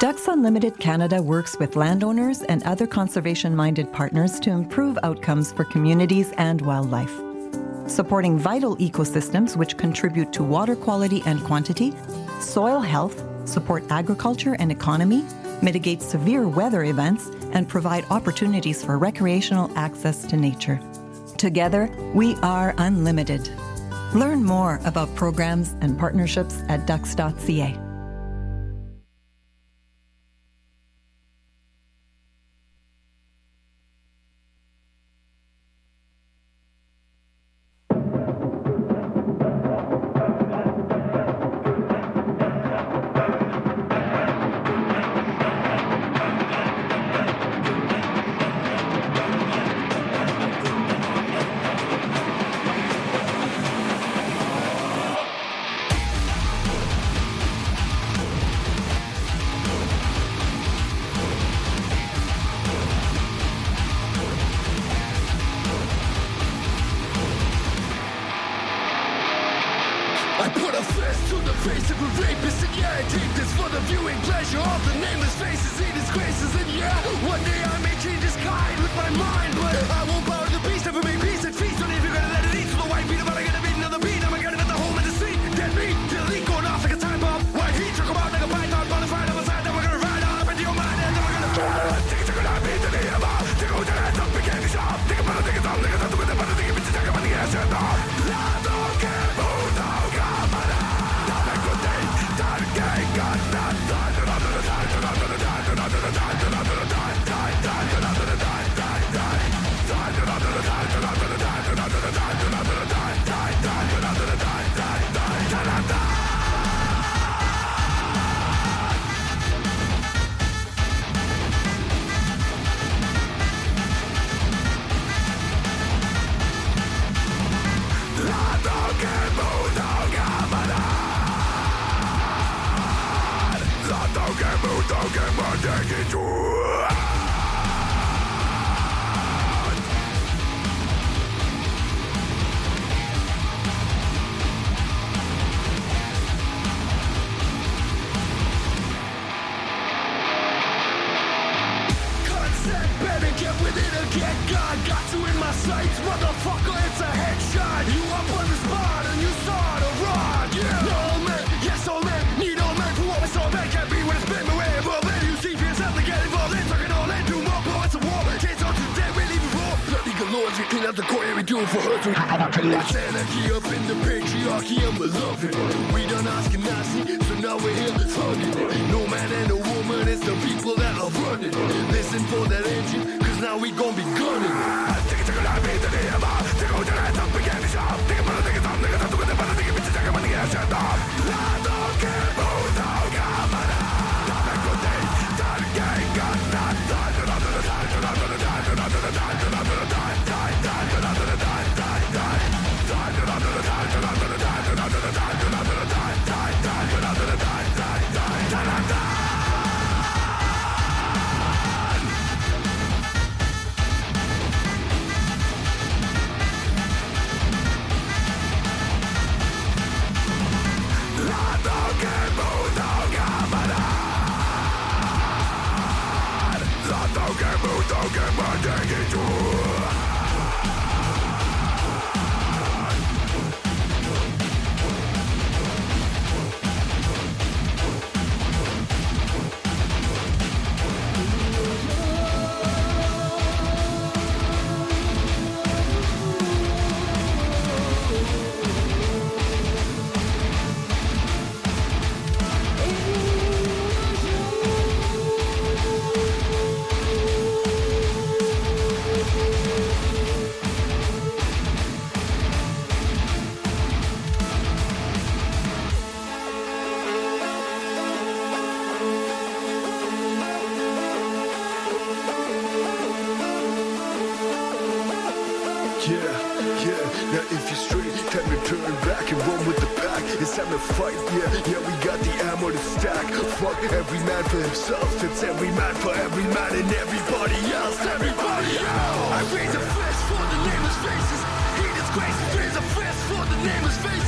Ducks Unlimited Canada works with landowners and other conservation-minded partners to improve outcomes for communities and wildlife. Supporting vital ecosystems which contribute to water quality and quantity, soil health, support agriculture and economy, mitigate severe weather events, and provide opportunities for recreational access to nature. Together, we are unlimited. Learn more about programs and partnerships at ducks.ca.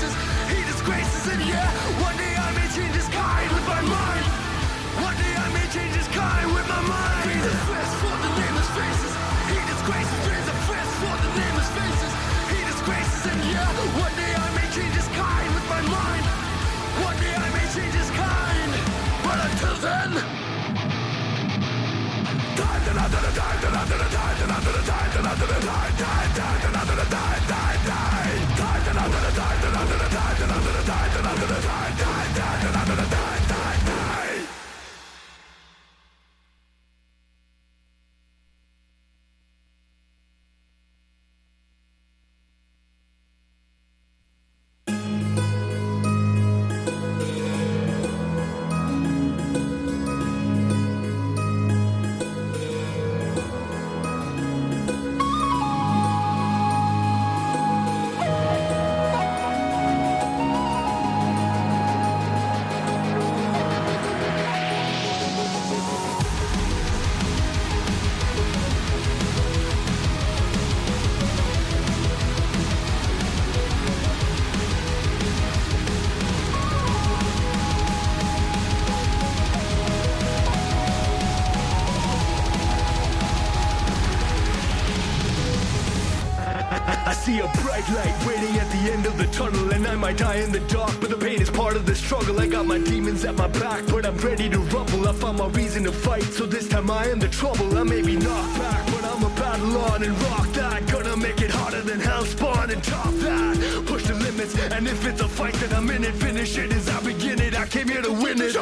One day I may change the sky with my mind. One day I may change see a bright light waiting at the end of the tunnel, and I might die in the dark, but the pain is part of the struggle. I got my demons at my back, but I'm ready to rumble. I found my reason to fight, so this time I am the trouble. I may be knocked back, but I'm a battle on and rock that. Gonna make it harder than hell spawn and top that. Push the limits, and if it's a fight, then I'm in it. Finish it as I begin it, I came here to win it.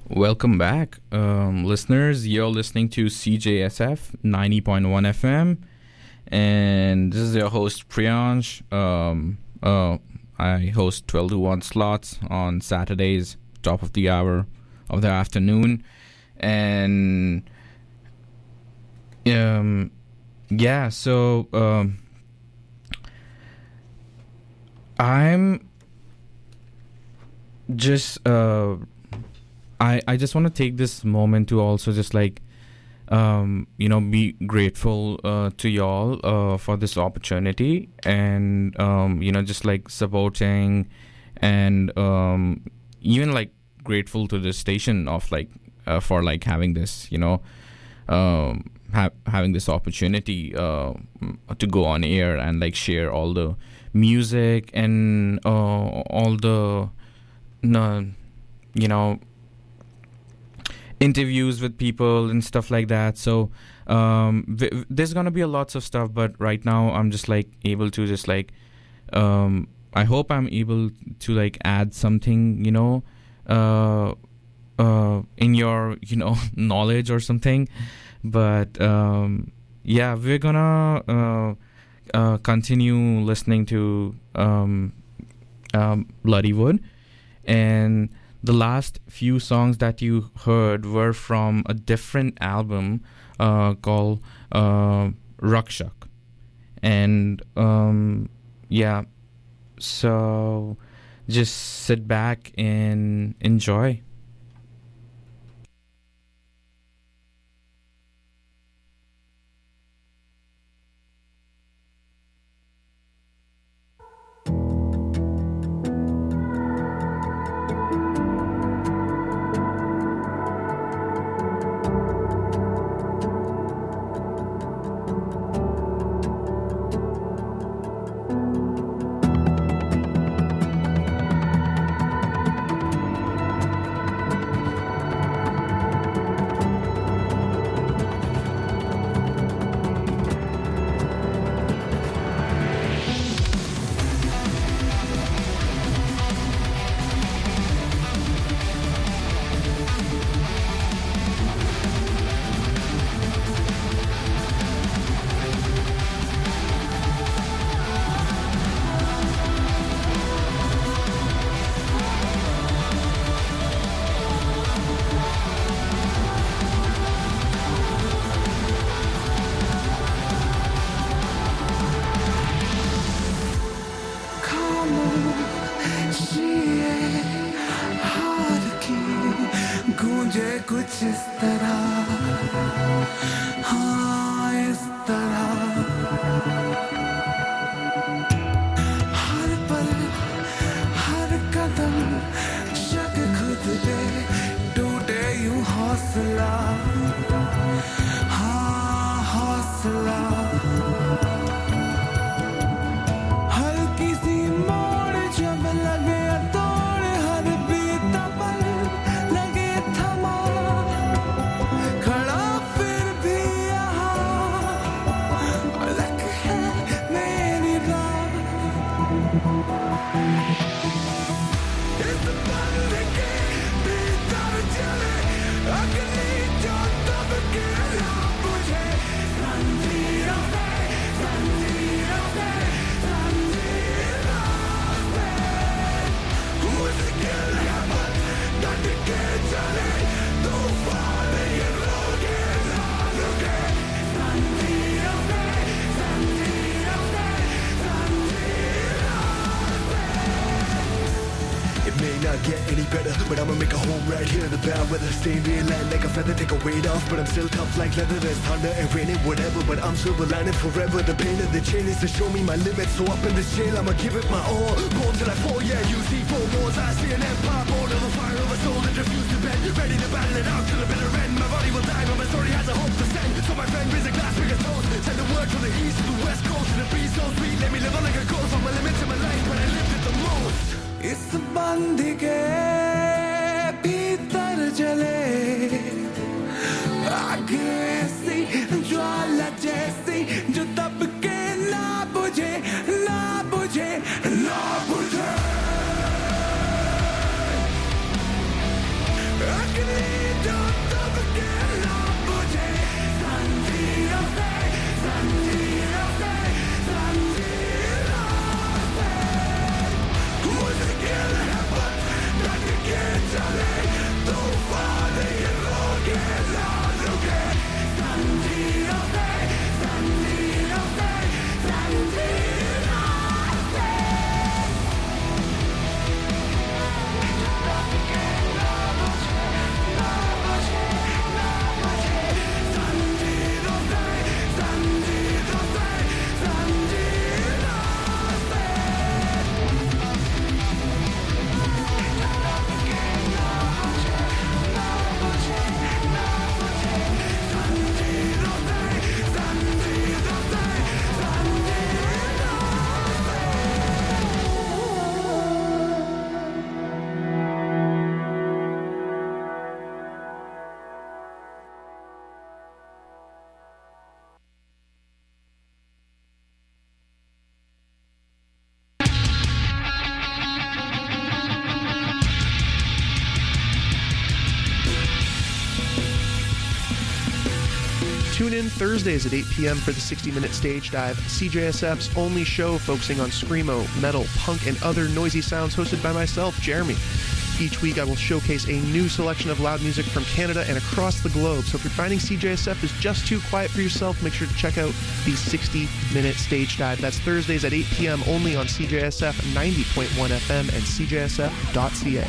Welcome back, listeners. You're listening to CJSF 90.1 FM, and this is your host Priyansh. I host 12 to 1 slots on Saturdays, top of the hour of the afternoon, and I'm just I just want to take this moment to also just like be grateful to y'all for this opportunity, and just like supporting, and even like grateful to the station of like for like having this having this opportunity to go on air and like share all the music and all the interviews with people and stuff like that. So there's gonna be a lots of stuff, but right now I'm just like able to just like I hope I'm able to like add something in your knowledge or something. But we're gonna continue listening to Bloodywood, and the last few songs that you heard were from a different album called Rakshak. And so just sit back and enjoy. But I'ma make a home right here in the bad weather. Stay real and like a feather, take a weight off. But I'm still tough like leather. There's thunder and rain and whatever, but I'm silver lining forever. The pain of the chain is to show me my limits. So up in this jail, I'ma give it my all. Go till I fall, yeah, you see 4 wars. I see an empire born of a fire of a soul that refused to bend. Ready to battle it out till a bitter end. My body will die, but my story has a hope to send. So my friend, raise a glass, big as toast. Send the word from the east to the west coast. And the breeze so sweet, let me live on like a ghost. On my limits in my life, but I lived it the most. इस बंदी के भीतर जले आग ऐसी ज्वाला जैसी जो तब के ना बुझे ना बुझे ना बुझे Tune in Thursdays at 8 p.m. for the 60-minute stage dive, CJSF's only show focusing on screamo, metal, punk, and other noisy sounds, hosted by myself, Jeremy. Each week I will showcase a new selection of loud music from Canada and across the globe. So if you're finding CJSF is just too quiet for yourself, make sure to check out the 60-minute stage dive. That's Thursdays at 8 p.m. only on CJSF 90.1 FM and CJSF.ca.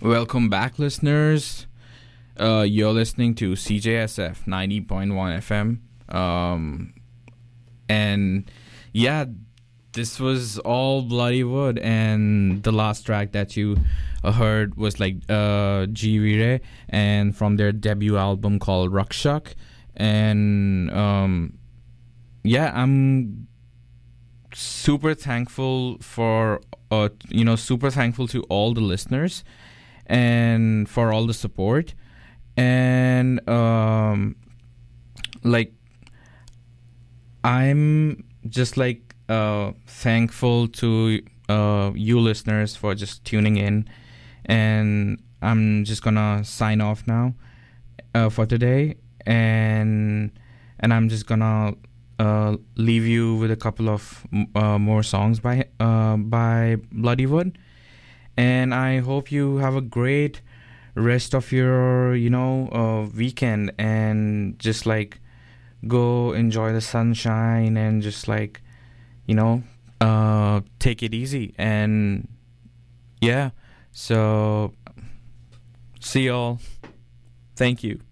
Welcome back, listeners. You're listening to CJSF 90.1 FM. And yeah, this was all Bloody Wood. And the last track that you heard was like G Vire, and from their debut album called Rakshak. And yeah, I'm super thankful for super thankful to all the listeners and for all the support. And like I'm just like thankful to you listeners for just tuning in. And I'm just gonna sign off now for today, and I'm just gonna leave you with a couple of more songs by Bloody Wood. And I hope you have a great rest of your weekend, and just like go enjoy the sunshine, and just like take it easy. And yeah, so see y'all. Thank you.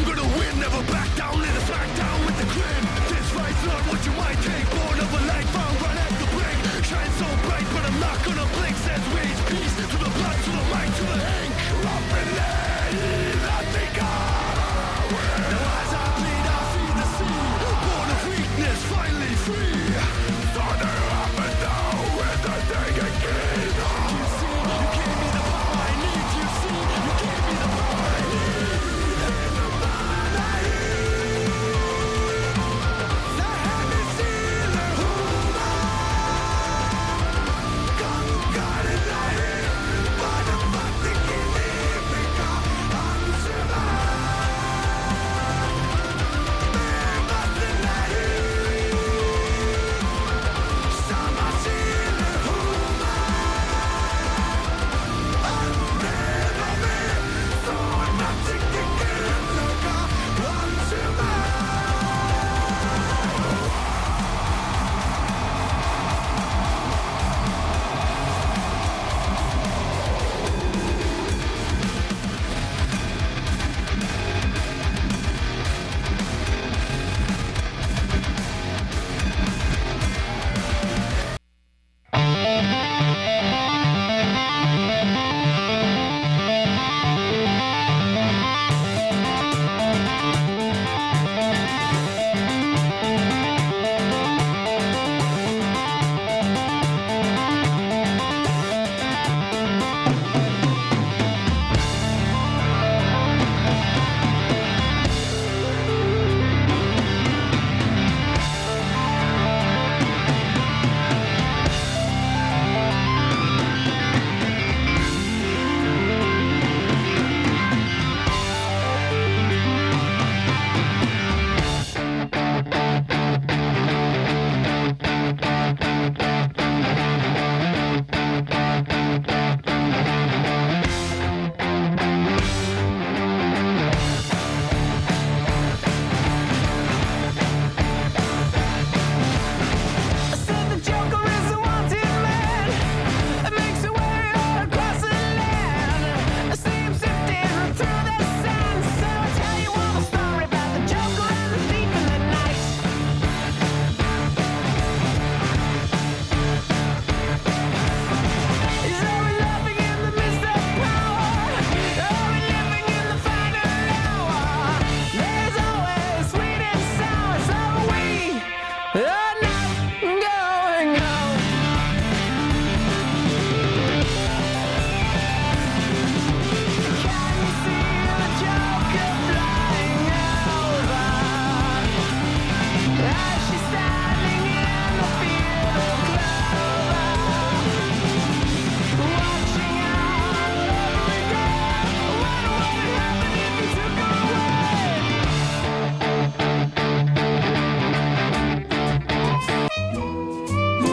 Never back down, let us back down with the grin. This fight's not what you might take, born of a light found